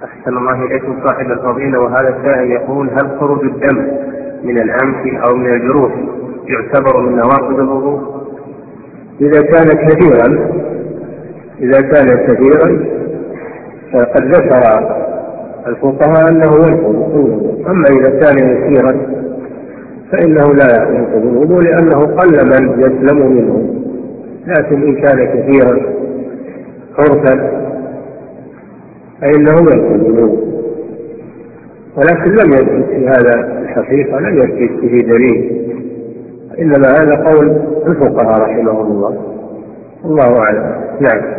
أحسن الله إليكم صاحب الفضيلة. وهذا السائل يقول: هل خروج الدم من الأنف أو من الجروح يعتبر من نواقض الوضوء؟ إذا كان كثيرا فقد ذكر الفقهاء أنه ينقض. أما إذا كان يسيرا فإنه لا ينقض الوضوء، لأنه قل من يسلم منه. لكن إن كان كثيرا حرفا فإنه ينقض الوضوء. ولكن لم يثبت في هذا الحقيقة، لم يثبت به دليل، إنما هذا قول الفقهاء رحمهم الله. الله أعلم. نعم.